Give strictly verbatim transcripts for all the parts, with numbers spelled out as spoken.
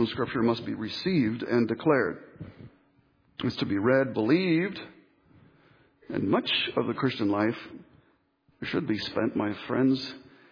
from Scripture must be received and declared. It's to be read, believed, and much of the Christian life should be spent, my friends,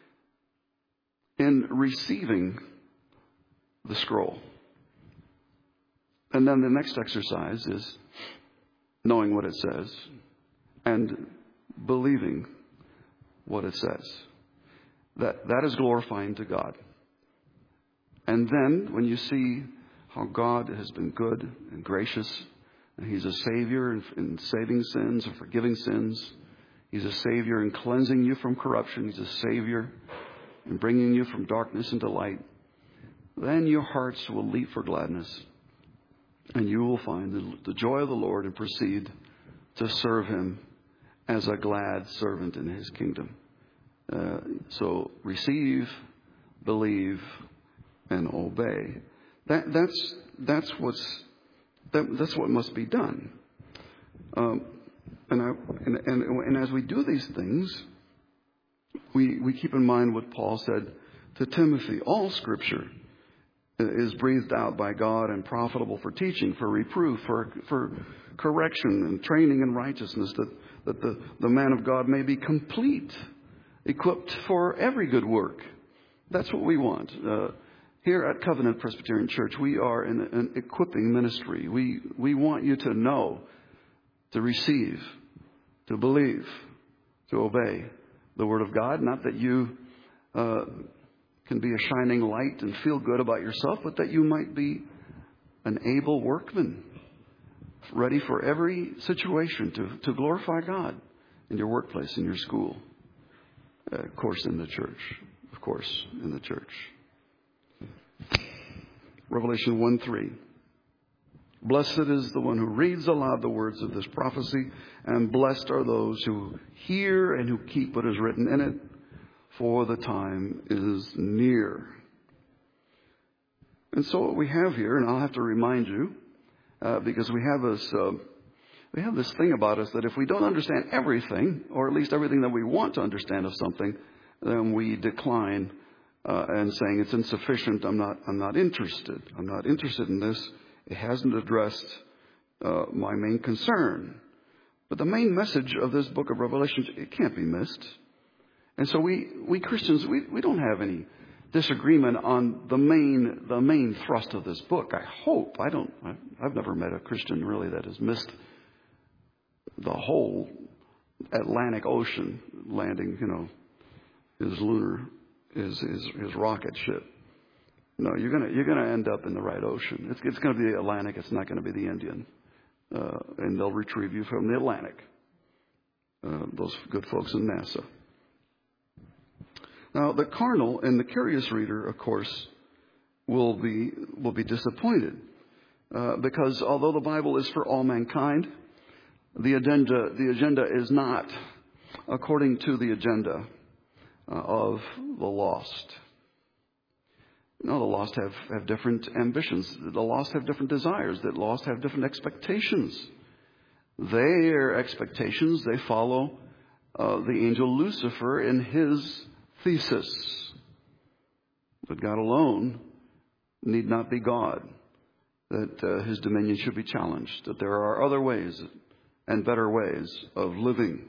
in receiving the scroll. And then the next exercise is knowing what it says and believing what it says. That that is glorifying to God. And then when you see how God has been good and gracious, and He's a Savior in, in saving sins and forgiving sins. He's a Savior in cleansing you from corruption. He's a Savior in bringing you from darkness into light. Then your hearts will leap for gladness. And you will find the, the joy of the Lord and proceed to serve Him as a glad servant in His kingdom. Uh, so receive, believe, and obey. That, that's that's what's that, that's what must be done. Um, and, I, and and and as we do these things, we we keep in mind what Paul said to Timothy: all Scripture is breathed out by God and profitable for teaching, for reproof, for for correction and training in righteousness, that that the the man of God may be complete, equipped for every good work. That's what we want. Uh, here at Covenant Presbyterian Church, we are in an equipping ministry. We we want you to know, to receive, to believe, to obey the Word of God. Not that you uh, can be a shining light and feel good about yourself, but that you might be an able workman, ready for every situation to, to glorify God in your workplace, in your school, uh, of course, in the church. Of course, in the church. Revelation one three. Blessed is the one who reads aloud the words of this prophecy, and blessed are those who hear and who keep what is written in it, for the time is near. And so what we have here, and I'll have to remind you, uh, because we have this uh, we have this thing about us that if we don't understand everything, or at least everything that we want to understand of something, then we decline uh, and saying it's insufficient. I'm not. I'm not interested. I'm not interested in this. It hasn't addressed uh, my main concern. But the main message of this book of Revelation, it can't be missed. And so we, we Christians, we, we don't have any disagreement on the main the main thrust of this book. I hope. I don't. I've never met a Christian really that has missed the whole Atlantic Ocean, landing, you know, his lunar, his his, his rocket ship. No, you're gonna you're gonna end up in the right ocean. It's it's going to be the Atlantic. It's not going to be the Indian, uh, and they'll retrieve you from the Atlantic. Uh, those good folks in NASA. Now, the carnal and the curious reader, of course, will be will be disappointed uh, because although the Bible is for all mankind, the agenda the agenda is not according to the agenda uh, of the lost. No, the lost have, have different ambitions. The lost have different desires. The lost have different expectations. Their expectations, they follow uh, the angel Lucifer in his thesis that God alone need not be God, that uh, His dominion should be challenged, that there are other ways and better ways of living.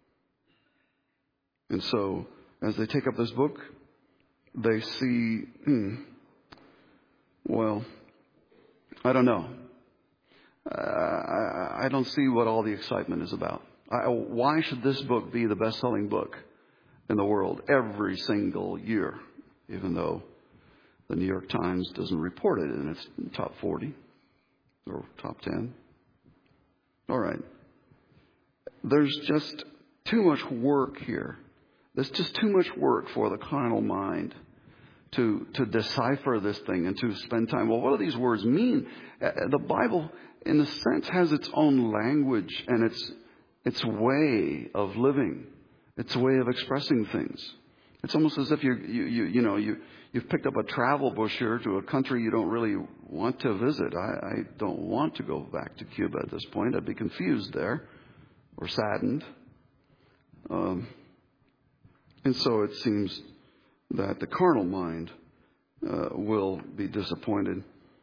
And so, as they take up this book, they see, hmm, well, I don't know. Uh, I, I don't see what all the excitement is about. I, why should this book be the best-selling book in the world every single year, even though the New York Times doesn't report it in its top forty or top ten? All right. There's just too much work here. There's just too much work for the carnal mind to to decipher this thing and to spend time. Well, what do these words mean? The Bible, in a sense, has its own language and its its way of living. It's a way of expressing things. It's almost as if you're, you you you know you you've picked up a travel brochure to a country you don't really want to visit. I, I don't want to go back to Cuba at this point. I'd be confused there, or saddened. Um, and so it seems that the carnal mind uh, will be disappointed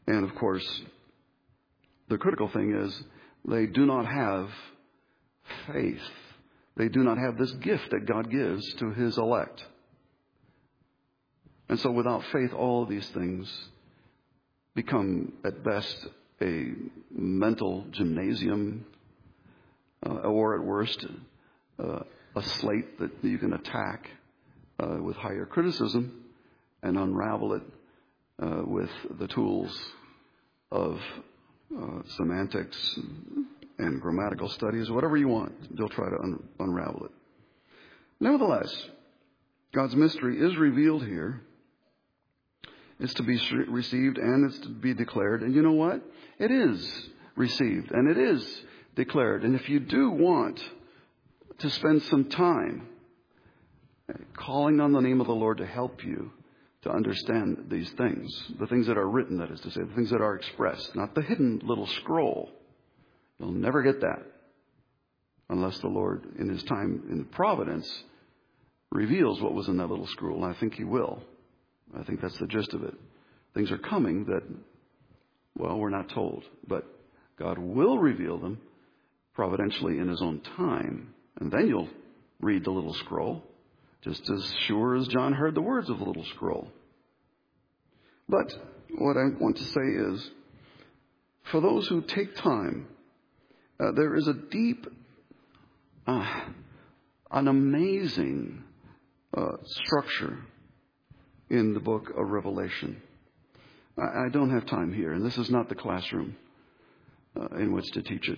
And of course, the critical thing is they do not have faith. They do not have this gift that God gives to his elect. And so without faith, all of these things become at best a mental gymnasium, uh, or at worst, uh, a slate that you can attack uh, with higher criticism and unravel it uh, with the tools of uh, semantics and grammatical studies, whatever you want. You'll try to un- unravel it. Nevertheless, God's mystery is revealed here. It's to be received and it's to be declared. And you know what? It is received and it is declared. And if you do want to spend some time calling on the name of the Lord to help you to understand these things, the things that are written, that is to say, the things that are expressed, not the hidden little scroll. You'll never get that unless the Lord, in his time in providence, reveals what was in that little scroll. And I think he will. I think that's the gist of it. Things are coming that, well, we're not told. But God will reveal them providentially in his own time. And then you'll read the little scroll, just as sure as John heard the words of the little scroll. But what I want to say is, for those who take time, uh, there is a deep, uh, an amazing uh, structure in the book of Revelation. I, I don't have time here, and this is not the classroom uh, in which to teach it.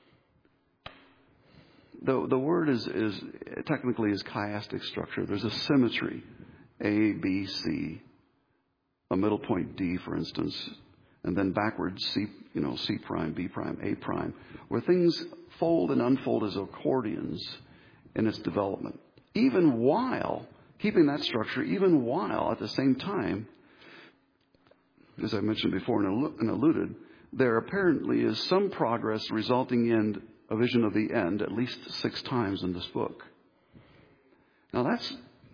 The, the word is, is technically is chiastic structure. There's a symmetry, A, B, C, a middle point D, for instance, and then backwards C, you know, C prime, B prime, A prime, where things fold and unfold as accordions in its development. Even while keeping that structure, even while at the same time, as I mentioned before and alluded, there apparently is some progress resulting in a vision of the end at least six times in this book. Now that's,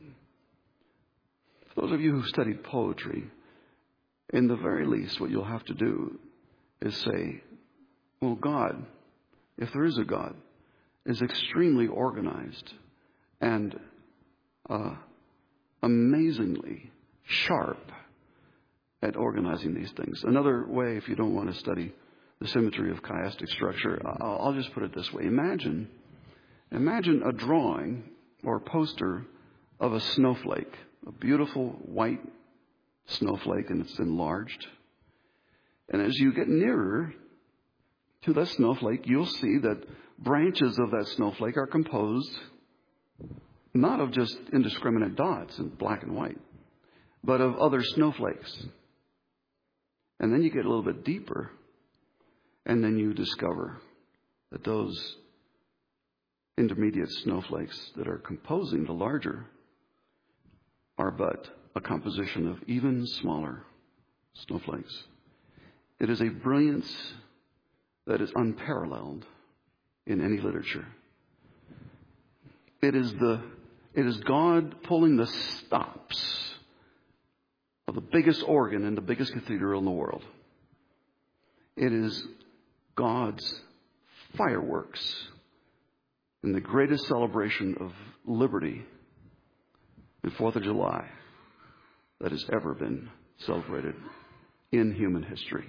for those of you who studied poetry, in the very least what you'll have to do is say, well, God, if there is a God, is extremely organized and uh, amazingly sharp at organizing these things. Another way, if you don't want to study the symmetry of chiastic structure, I'll, I'll just put it this way. Imagine, imagine a drawing or a poster of a snowflake, a beautiful white snowflake, and it's enlarged. And as you get nearer to that snowflake, you'll see that branches of that snowflake are composed not of just indiscriminate dots in black and white, but of other snowflakes. And then you get a little bit deeper, and then you discover that those intermediate snowflakes that are composing the larger are but a composition of even smaller snowflakes. It is a brilliance that is unparalleled in any literature. It is the it is God pulling the stops of the biggest organ in the biggest cathedral in the world. It is God's fireworks in the greatest celebration of liberty in fourth of July that has ever been celebrated in human history.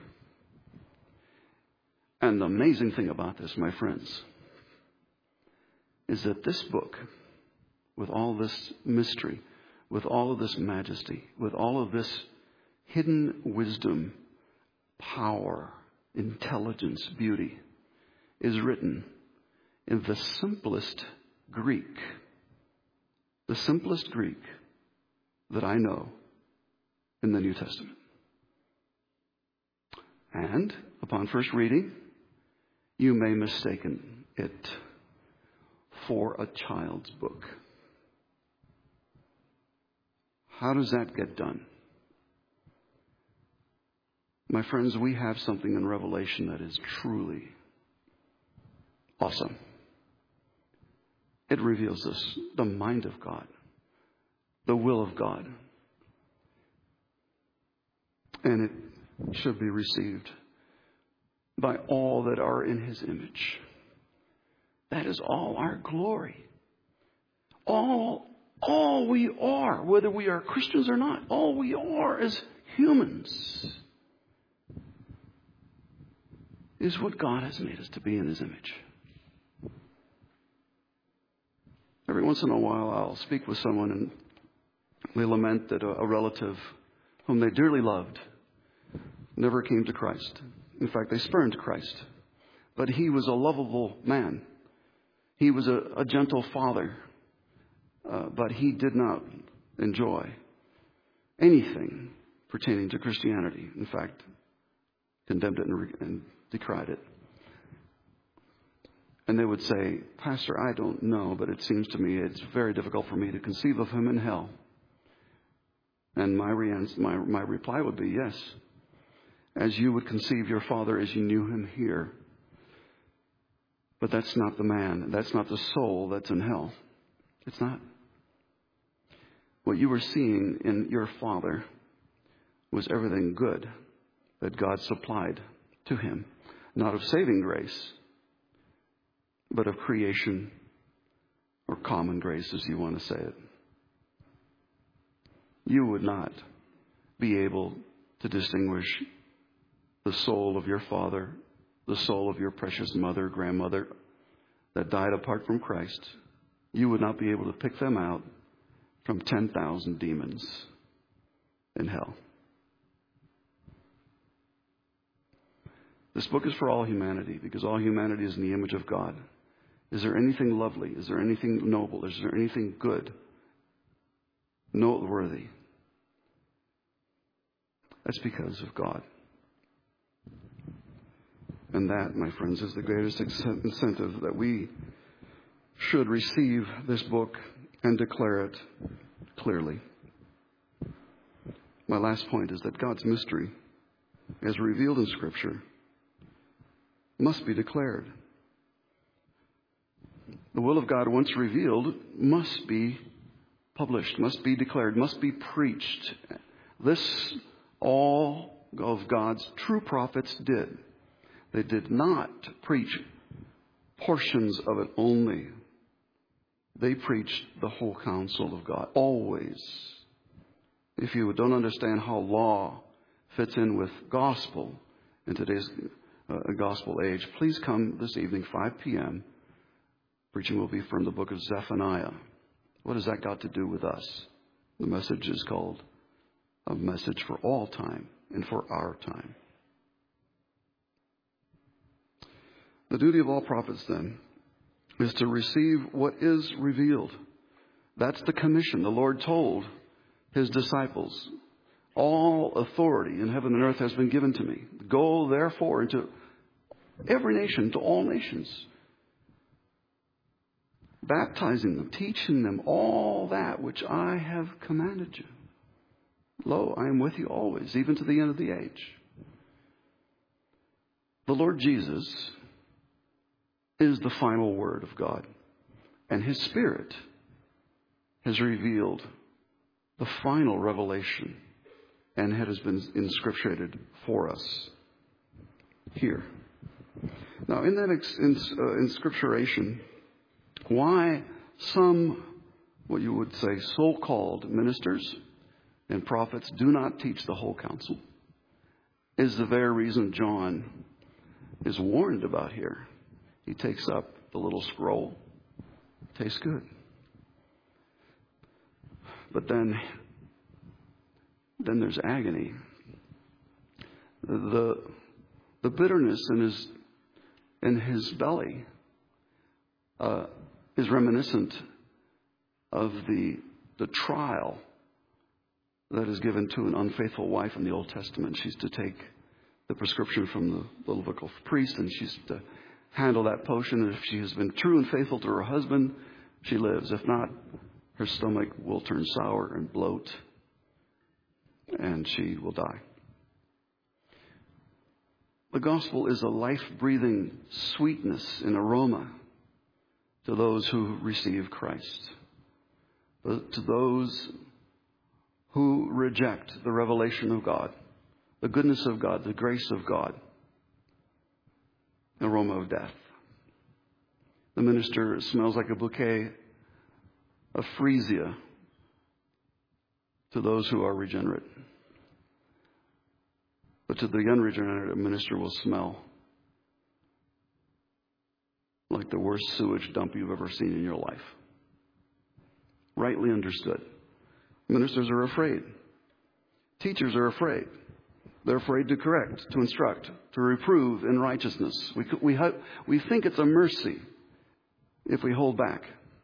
And the amazing thing about this, my friends, is that this book, with all this mystery, with all of this majesty, with all of this hidden wisdom, power, intelligence, beauty, is written in the simplest Greek, the simplest Greek that I know in the New Testament. And upon first reading, you may mistaken it for a child's book. How does that get done? My friends, we have something in Revelation that is truly awesome. It reveals us the mind of God, the will of God. And it should be received by all that are in his image. That is all our glory. All, all we are, whether we are Christians or not, all we are as humans is what God has made us to be in his image. Every once in a while I'll speak with someone and they lament that a, a relative whom they dearly loved never came to Christ. In fact, they spurned Christ. But he was a lovable man. He was a, a gentle father. Uh, but he did not enjoy anything pertaining to Christianity. In fact, condemned it and, re- and decried it. And they would say, Pastor, I don't know, but it seems to me it's very difficult for me to conceive of him in hell. And my, re- my, my reply would be, yes, as you would conceive your father as you knew him here. But that's not the man. That's not the soul that's in hell. It's not. What you were seeing in your father was everything good that God supplied to him. Not of saving grace, but of creation or common grace, as you want to say it. You would not be able to distinguish the soul of your father, the soul of your precious mother, grandmother that died apart from Christ. You would not be able to pick them out from ten thousand demons in hell. This book is for all humanity because all humanity is in the image of God. Is there anything lovely? Is there anything noble? Is there anything good? Noteworthy? That's because of God. And that, my friends, is the greatest incentive that we should receive this book and declare it clearly. My last point is that God's mystery, as revealed in Scripture, must be declared. The will of God, once revealed, must be published, must be declared, must be preached. This all of God's true prophets did. They did not preach portions of it only. They preached the whole counsel of God, always. If you don't understand how law fits in with gospel in today's uh, gospel age, please come this evening, five p.m. Preaching will be from the book of Zephaniah. What has that got to do with us? The message is called a message for all time and for our time. The duty of all prophets, then, is to receive what is revealed. That's the commission the Lord told his disciples. All authority in heaven and earth has been given to me. Go, therefore, into every nation, to all nations, baptizing them, teaching them all that which I have commanded you. Lo, I am with you always, even to the end of the age. The Lord Jesus is the final word of God, and his Spirit has revealed the final revelation, and it has been inscripturated for us here. Now, in that ex- in, uh, inscripturation, why some, what you would say, so-called ministers and prophets do not teach the whole counsel is the very reason John is warned about here. He takes up the little scroll. Tastes good. But then, then there's agony. The, the bitterness in his, in his belly uh, is reminiscent of the, the trial that is given to an unfaithful wife in the Old Testament. She's to take the prescription from the Levitical priest, and she's to handle that potion. If she has been true and faithful to her husband, she lives. If not, her stomach will turn sour and bloat, and she will die. The gospel is a life-breathing sweetness and aroma to those who receive Christ. But to those who reject the revelation of God, the goodness of God, the grace of God, the aroma of death. The minister smells like a bouquet of freesia to those who are regenerate. But to the unregenerate, a minister will smell like the worst sewage dump you've ever seen in your life. Rightly understood. Ministers are afraid. Teachers are afraid. They're afraid to correct, to instruct, to reprove in righteousness. We, we, we think it's a mercy if we hold back.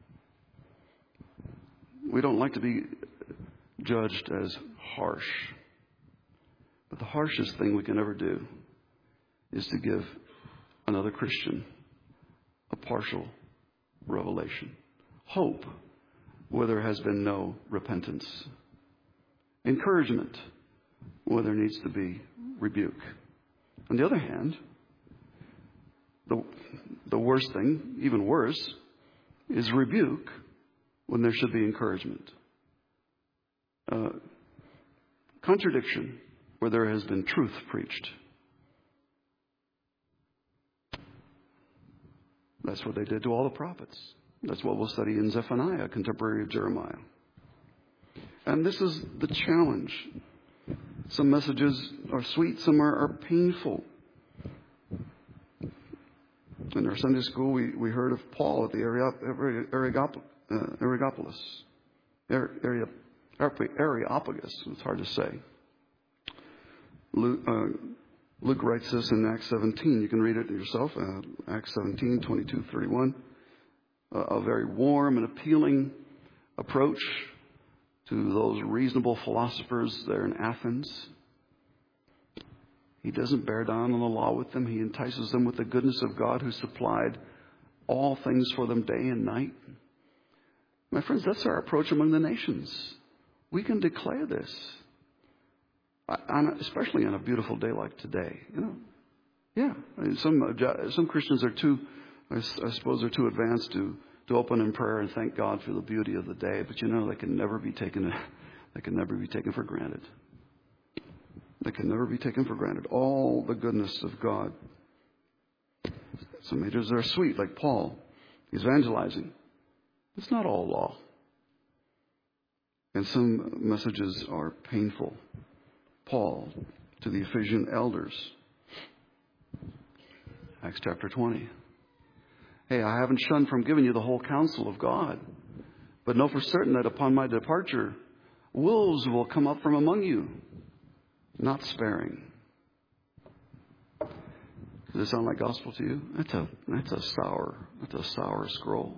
We don't like to be judged as harsh. But the harshest thing we can ever do is to give another Christian a partial revelation. Hope where there has been no repentance. Encouragement where there needs to be rebuke. On the other hand, the, the worst thing, even worse, is rebuke when there should be encouragement. Uh, contradiction where there has been truth preached. That's what they did to all the prophets. That's what we'll study in Zephaniah, contemporary of Jeremiah. And this is the challenge. Some messages are sweet, some are, are painful. In our Sunday school, we, we heard of Paul at the Areopagus. Areopagus. It's hard to say. Luke, uh, Luke writes this in Acts seventeen. You can read it yourself. Uh, Acts seventeen, twenty-two, thirty-one. Uh, a very warm and appealing approach to those reasonable philosophers there in Athens. He doesn't bear down on the law with them. He entices them with the goodness of God who supplied all things for them day and night. My friends, that's our approach among the nations. We can declare this. On, especially on a beautiful day like today, you know, yeah. I mean, some uh, some Christians are too, I, I suppose, they're too advanced to to open in prayer and thank God for the beauty of the day. But you know, they can never be taken. They can never be taken for granted. They can never be taken for granted. All the goodness of God. Some messages are sweet, like Paul. He's evangelizing. It's not all law. And some messages are painful. Paul to the Ephesian elders. Acts chapter twenty. Hey, I haven't shunned from giving you the whole counsel of God, but know for certain that upon my departure, wolves will come up from among you, not sparing. Does it sound like gospel to you? That's a that's a sour, that's a sour scroll.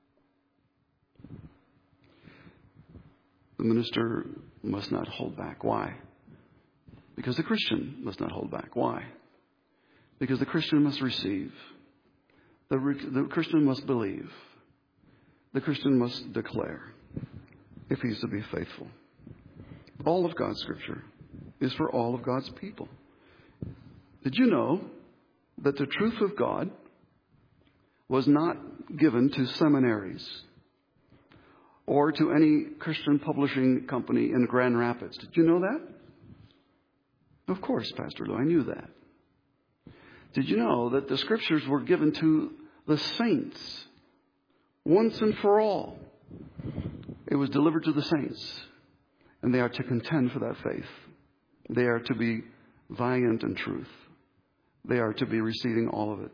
The minister must not hold back. Why? Because the Christian must not hold back. Why? Because the Christian must receive. The, re- the Christian must believe. The Christian must declare if he's to be faithful. All of God's Scripture is for all of God's people. Did you know that the truth of God was not given to seminaries or to any Christian publishing company in Grand Rapids? Did you know that? Of course, Pastor Lou, I knew that. Did you know that the Scriptures were given to the saints once and for all? It was delivered to the saints, and they are to contend for that faith. They are to be valiant in truth. They are to be receiving all of it.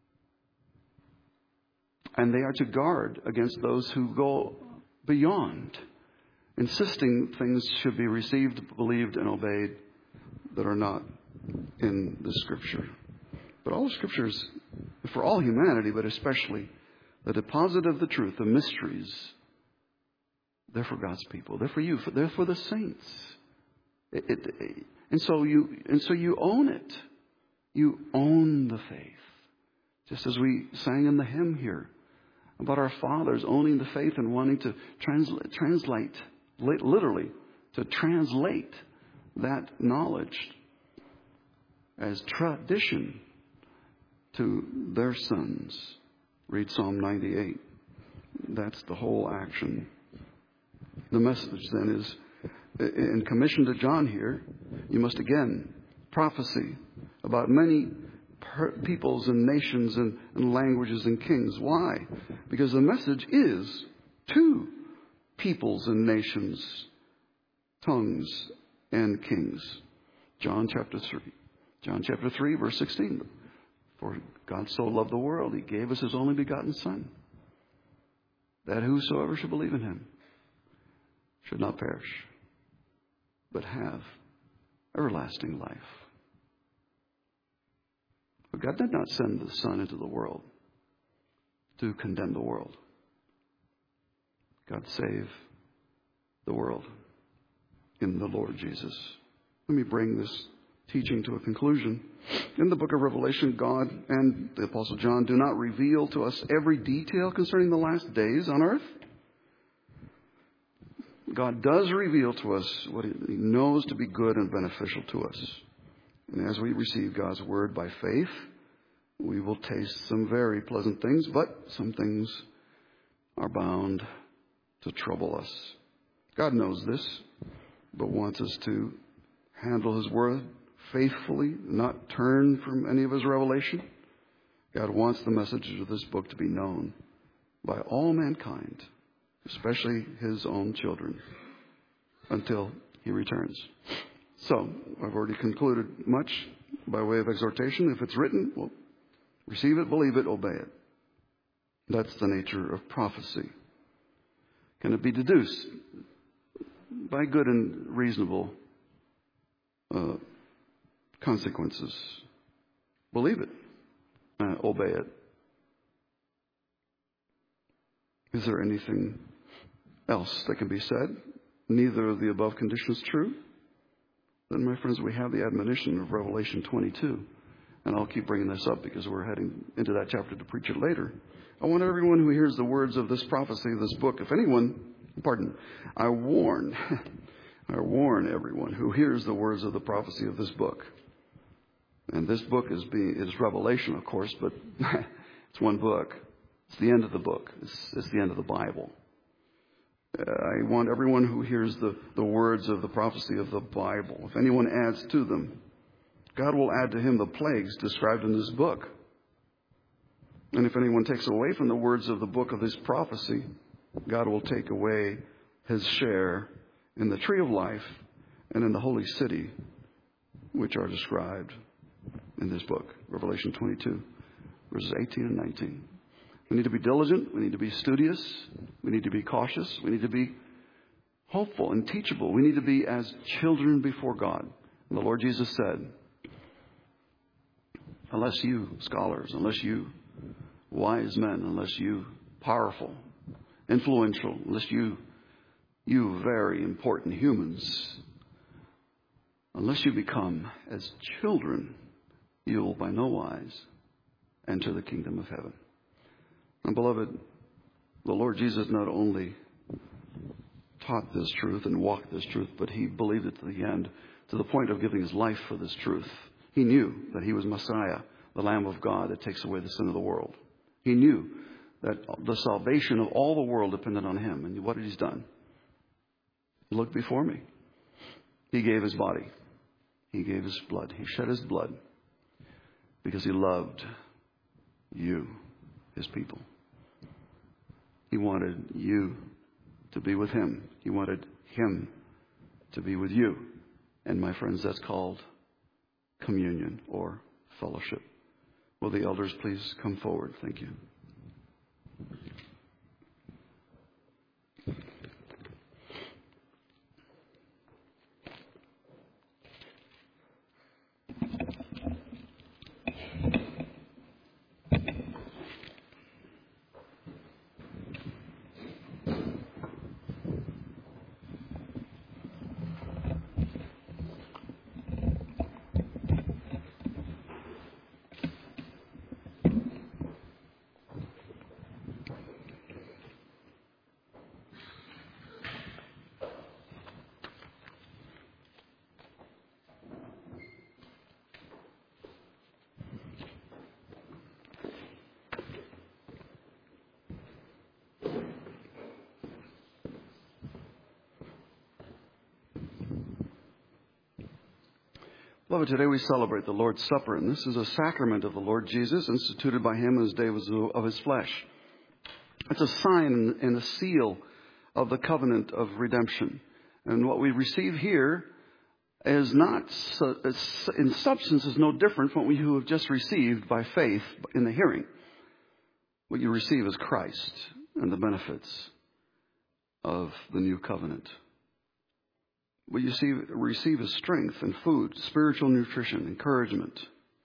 And they are to guard against those who go beyond, insisting things should be received, believed, and obeyed that are not in the Scripture. But all the Scriptures, for all humanity, but especially the deposit of the truth, the mysteries, they're for God's people. They're for you. They're for the saints. It, it, it, and so you, and so you own it. You own the faith. Just as we sang in the hymn here about our fathers owning the faith and wanting to translate, translate literally, to translate that knowledge as tradition to their sons. Read Psalm ninety-eight. That's the whole action. The message then is, in commission to John here, you must again prophecy about many per- peoples and nations and, and languages and kings. Why? Because the message is to peoples and nations, tongues and kings. John chapter three. John chapter three, verse sixteen. For God so loved the world, he gave us his only begotten Son, that whosoever should believe in him should not perish, but have everlasting life. But God did not send the Son into the world to condemn the world. God saved the world in the Lord Jesus. Let me bring this teaching to a conclusion. In the book of Revelation, God and the Apostle John do not reveal to us every detail concerning the last days on earth. God does reveal to us what he knows to be good and beneficial to us. And as we receive God's word by faith, we will taste some very pleasant things, but some things are bound to trouble us. God knows this, but wants us to handle his word faithfully, not turn from any of his revelation. God wants the message of this book to be known by all mankind, especially his own children, until he returns. So, I've already concluded much by way of exhortation. If it's written, well, receive it, believe it, obey it. That's the nature of prophecy. Can it be deduced by good and reasonable uh, consequences? Believe it. Uh, obey it. Is there anything else that can be said? Neither of the above conditions true? Then, my friends, we have the admonition of Revelation twenty-two. And I'll keep bringing this up because we're heading into that chapter to preach it later. I want everyone who hears the words of this prophecy, of this book, if anyone, pardon, I warn, I warn everyone who hears the words of the prophecy of this book. And this book is being, is Revelation, of course, but it's one book. It's the end of the book. It's, it's the end of the Bible. Uh, I want everyone who hears the, the words of the prophecy of the Bible, if anyone adds to them, God will add to him the plagues described in this book. And if anyone takes away from the words of the book of this prophecy, God will take away his share in the tree of life and in the holy city, which are described in this book, Revelation twenty-two, verses eighteen and nineteen. We need to be diligent. We need to be studious. We need to be cautious. We need to be hopeful and teachable. We need to be as children before God. And the Lord Jesus said, unless you scholars, unless you wise men, unless you powerful, influential, unless you, you very important humans, unless you become as children, you'll by no wise enter the kingdom of heaven. And beloved, the Lord Jesus not only taught this truth and walked this truth, but he believed it to the end, to the point of giving his life for this truth. He knew that he was Messiah, the Lamb of God that takes away the sin of the world. He knew that the salvation of all the world depended on him. And what had he done? Look before me. He gave his body. He gave his blood. He shed his blood because he loved you, his people. He wanted you to be with him. He wanted him to be with you. And my friends, that's called communion or fellowship. Will the elders please come forward? Thank you. Beloved, today we celebrate the Lord's Supper, and this is a sacrament of the Lord Jesus, instituted by him as day was of his flesh. It's a sign and a seal of the covenant of redemption. And what we receive here is not, in substance, is no different from what you have just received by faith in the hearing. What you receive is Christ and the benefits of the new covenant. What you see, receive is strength and food, spiritual nutrition, encouragement.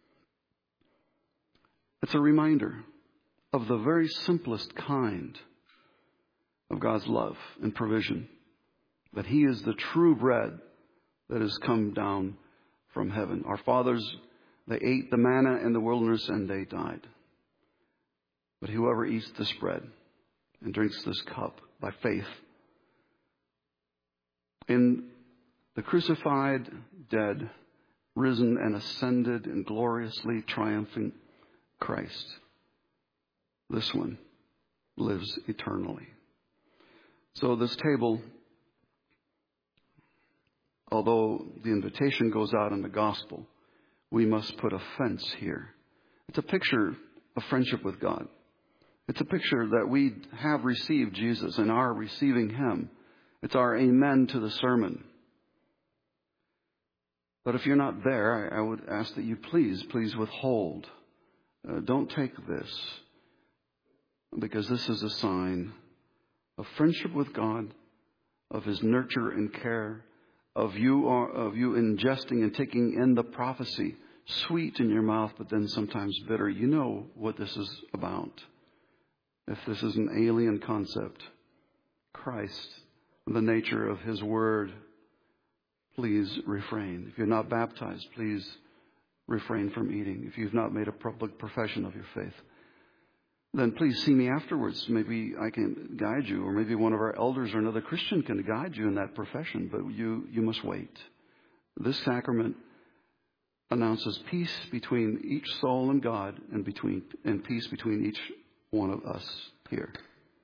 It's a reminder of the very simplest kind of God's love and provision, that he is the true bread that has come down from heaven. Our fathers, they ate the manna in the wilderness and they died. But whoever eats this bread and drinks this cup by faith in the crucified, dead, risen, and ascended and gloriously triumphant Christ, this one lives eternally. So this table, although the invitation goes out in the gospel, we must put a fence here. It's a picture of friendship with God. It's a picture that we have received Jesus and are receiving him. It's our amen to the sermon. But if you're not there, I, I would ask that you please, please withhold. Uh, don't take this, because this is a sign of friendship with God, of his nurture and care, of you of you ingesting and taking in the prophecy, sweet in your mouth, but then sometimes bitter. You know what this is about. If this is an alien concept, Christ, the nature of his word, please refrain. If you're not baptized, please refrain from eating. If you've not made a public profession of your faith, then please see me afterwards. Maybe I can guide you, or maybe one of our elders or another Christian can guide you in that profession, but you, you must wait. This sacrament announces peace between each soul and God, and between and peace between each one of us here.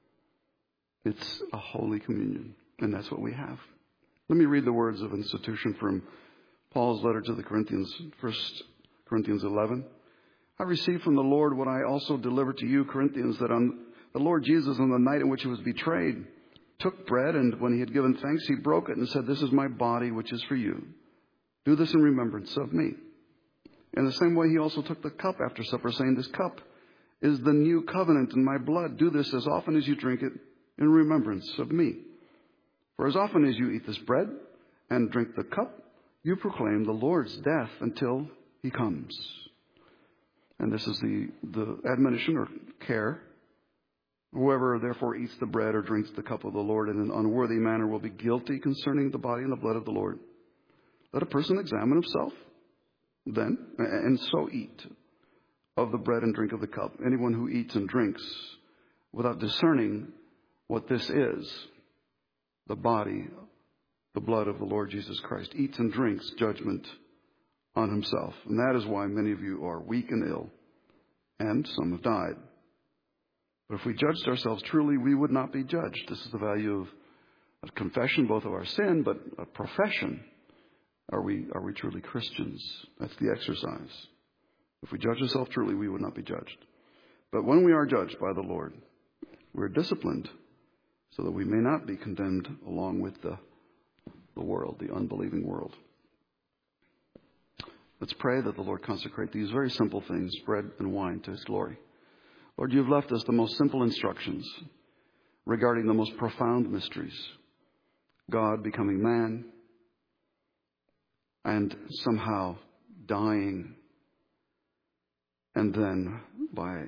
It's a holy communion, and that's what we have. Let me read the words of institution from Paul's letter to the Corinthians, First Corinthians eleven. I received from the Lord what I also delivered to you, Corinthians, that on the Lord Jesus, on the night in which he was betrayed, took bread, and when he had given thanks, he broke it and said, "This is my body, which is for you. Do this in remembrance of me." In the same way, he also took the cup after supper, saying, "This cup is the new covenant in my blood. Do this as often as you drink it in remembrance of me. For as often as you eat this bread and drink the cup, you proclaim the Lord's death until he comes." And this is the, the admonition or care. Whoever therefore eats the bread or drinks the cup of the Lord in an unworthy manner will be guilty concerning the body and the blood of the Lord. Let a person examine himself then, and so eat of the bread and drink of the cup. Anyone who eats and drinks without discerning what this is, the body, the blood of the Lord Jesus Christ, eats and drinks judgment on himself. And that is why many of you are weak and ill, and some have died. But if we judged ourselves truly, we would not be judged. This is the value of a confession, both of our sin, but a profession. Are we, are we truly Christians? That's the exercise. If we judge ourselves truly, we would not be judged. But when we are judged by the Lord, we're disciplined so that we may not be condemned along with the, the world, the unbelieving world. Let's pray that the Lord consecrate these very simple things, bread and wine, to his glory. Lord, you've left us the most simple instructions regarding the most profound mysteries. God becoming man and somehow dying, and then by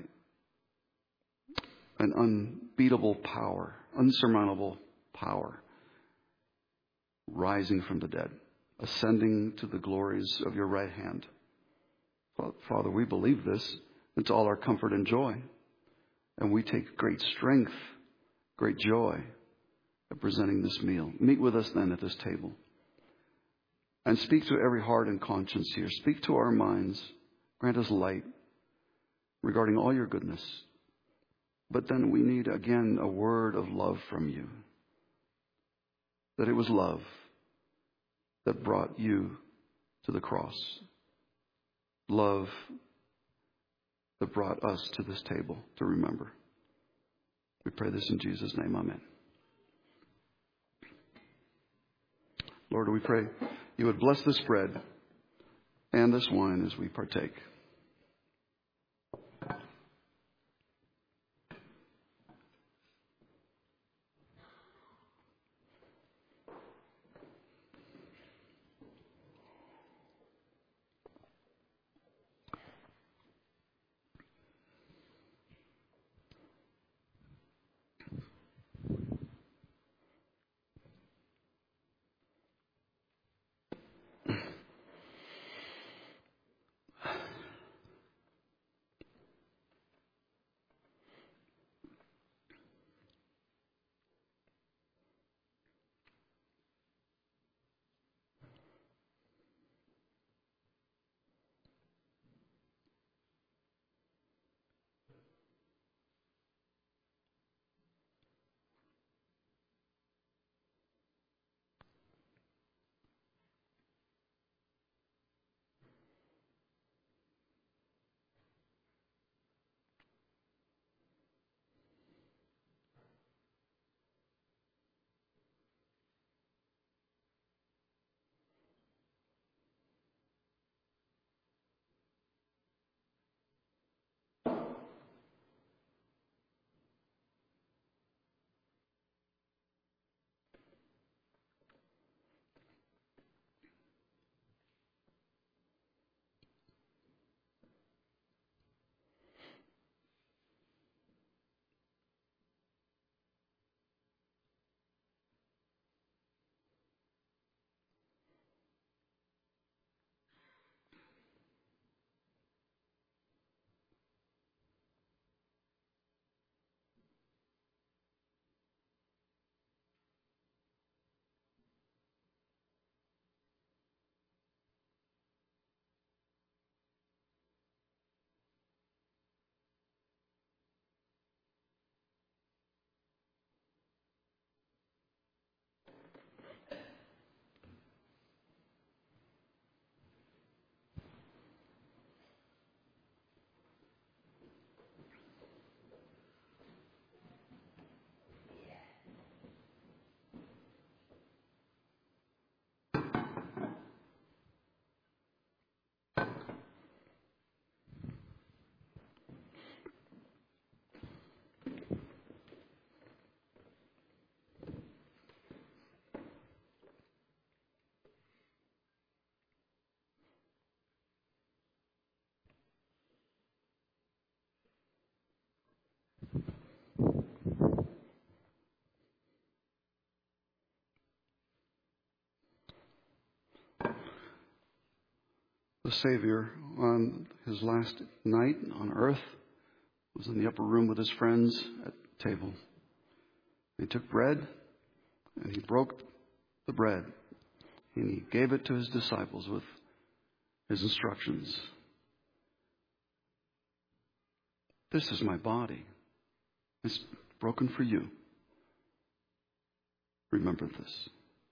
an unbeatable power, unsurmountable power, rising from the dead, ascending to the glories of your right hand. Father, we believe this. It's all our comfort and joy. And we take great strength, great joy at presenting this meal. Meet with us then at this table. And speak to every heart and conscience here. Speak to our minds. Grant us light regarding all your goodness. But then we need, again, a word of love from you. That it was love that brought you to to the cross. Love that brought us to this table to remember. We pray this in Jesus' name. Amen. Lord, we pray you would bless this bread and this wine as we partake. The Savior, on his last night on earth, was in the upper room with his friends at the table. He took bread and he broke the bread and he gave it to his disciples with his instructions. This is my body. It's broken for you. Remember this.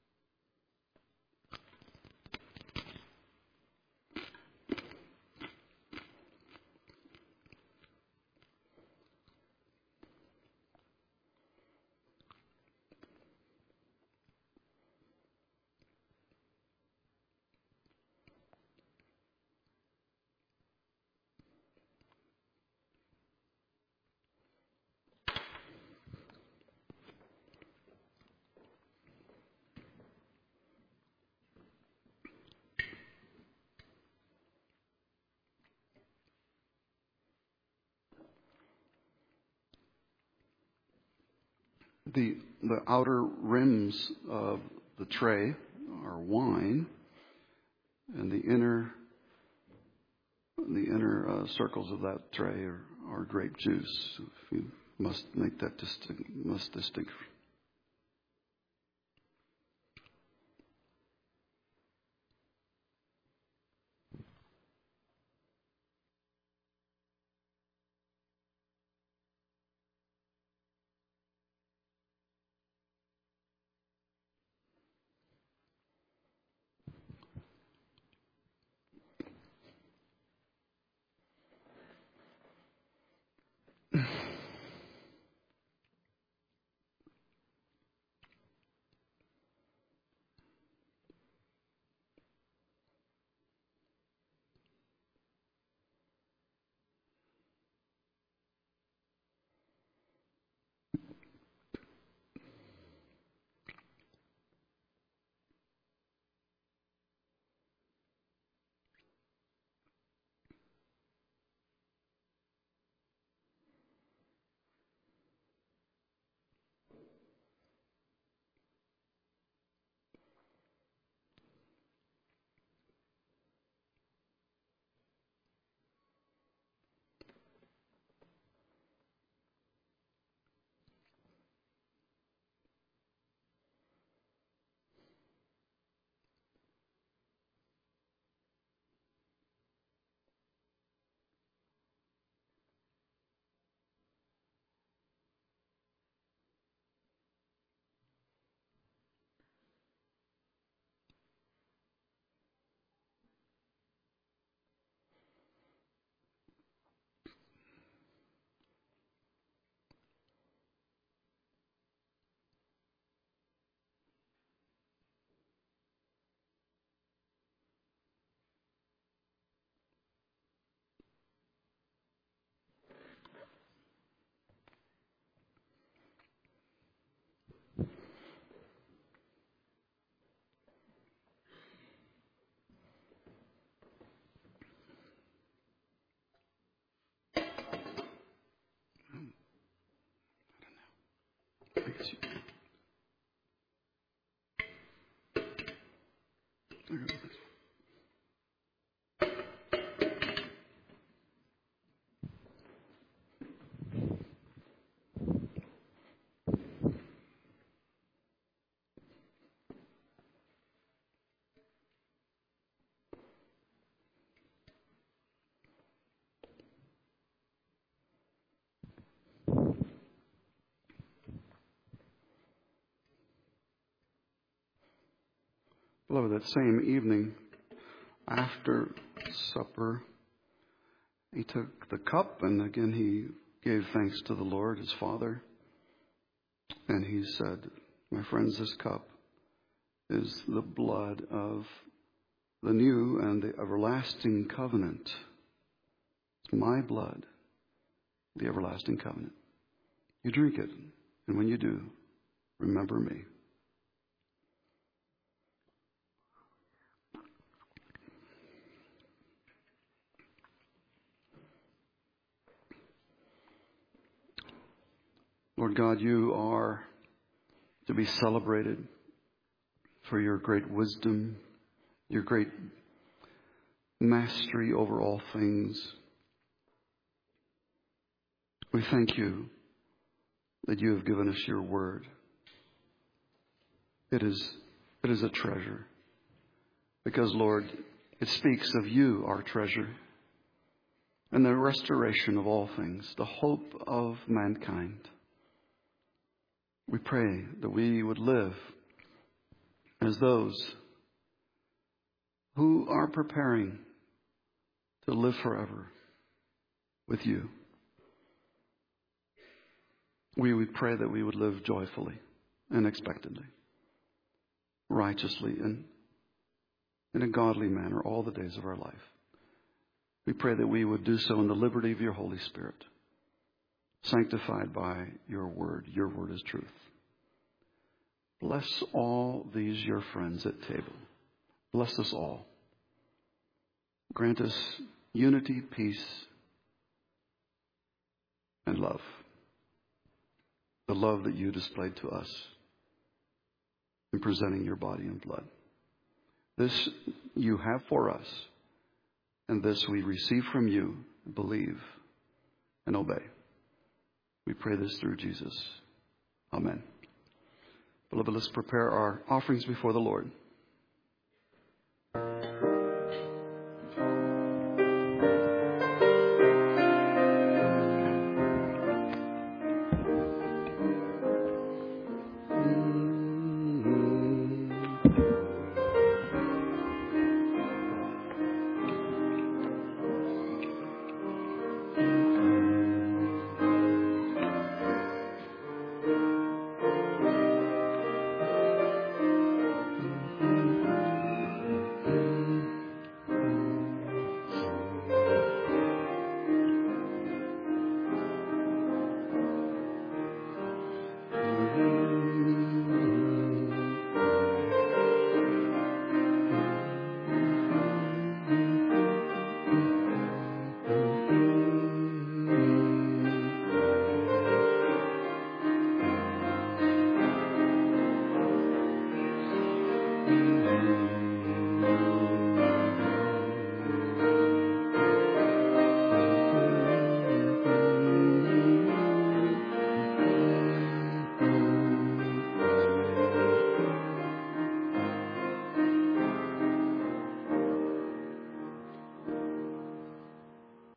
The, the outer rims of the tray are wine, and the inner the inner uh, circles of that tray are, are grape juice. You must make that distinct, must distinct. Beloved, that same evening, after supper, he took the cup, and again he gave thanks to the Lord, his Father. And he said, my friends, this cup is the blood of the new and the everlasting covenant. It's my blood, the everlasting covenant. You drink it, and when you do, remember me. Lord God, you are to be celebrated for your great wisdom, your great mastery over all things. We thank you that you have given us your word. It is, it is a treasure because, Lord, it speaks of you, our treasure, and the restoration of all things, the hope of mankind. We pray that we would live as those who are preparing to live forever with you. We would pray that we would live joyfully and expectantly, righteously, and in a godly manner all the days of our life. We pray that we would do so in the liberty of your Holy Spirit, sanctified by your word. Your word is truth. Bless all these your friends at table. Bless us all. Grant us unity, peace, and love. The love that you displayed to us in presenting your body and blood. This you have for us, and this we receive from you, believe, and obey. We pray this through Jesus. Amen. Beloved, let's prepare our offerings before the Lord.